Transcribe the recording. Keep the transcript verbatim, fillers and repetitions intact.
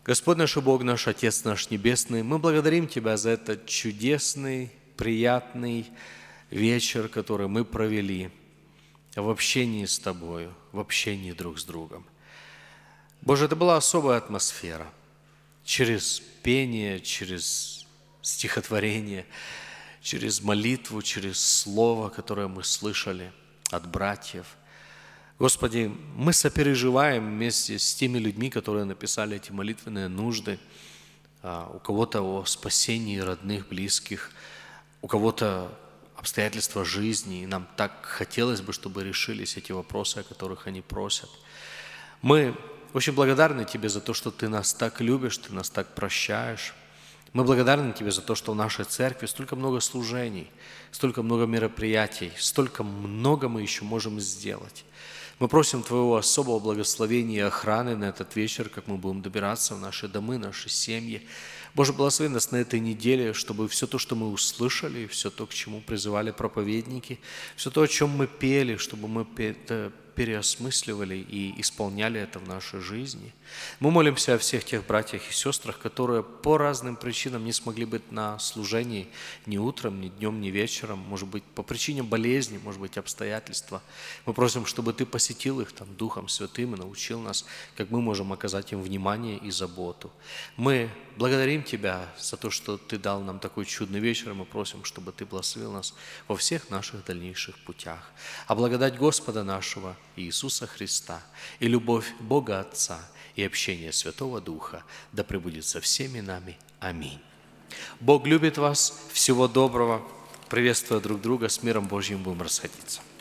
Господь наш и Бог наш, Отец наш Небесный, мы благодарим Тебя за этот чудесный, приятный вечер, который мы провели в общении с Тобою, в общении друг с другом. Боже, это была особая атмосфера. Через пение, через стихотворение, через молитву, через слово, которое мы слышали от братьев. Господи, мы сопереживаем вместе с теми людьми, которые написали эти молитвенные нужды. У кого-то о спасении родных, близких, у кого-то обстоятельства жизни. И нам так хотелось бы, чтобы решились эти вопросы, о которых они просят. Мы очень благодарны Тебе за то, что Ты нас так любишь, Ты нас так прощаешь. Мы благодарны Тебе за то, что в нашей церкви столько много служений, столько много мероприятий, столько много мы еще можем сделать. Мы просим Твоего особого благословения и охраны на этот вечер, как мы будем добираться в наши домы, наши семьи. Боже, благослови нас на этой неделе, чтобы все то, что мы услышали, все то, к чему призывали проповедники, все то, о чем мы пели, чтобы мы это переосмысливали и исполняли это в нашей жизни. Мы молимся о всех тех братьях и сестрах, которые по разным причинам не смогли быть на служении ни утром, ни днем, ни вечером, может быть, по причине болезни, может быть, обстоятельства. Мы просим, чтобы Ты посетил их там Духом Святым и научил нас, как мы можем оказать им внимание и заботу. Мы благодарим Тебя за то, что Ты дал нам такой чудный вечер, и мы просим, чтобы Ты благословил нас во всех наших дальнейших путях. А благодать Господа нашего Иисуса Христа и любовь Бога Отца и общение Святого Духа да пребудет со всеми нами. Аминь. Бог любит вас. Всего доброго. Приветствуя друг друга, с миром Божьим будем расходиться.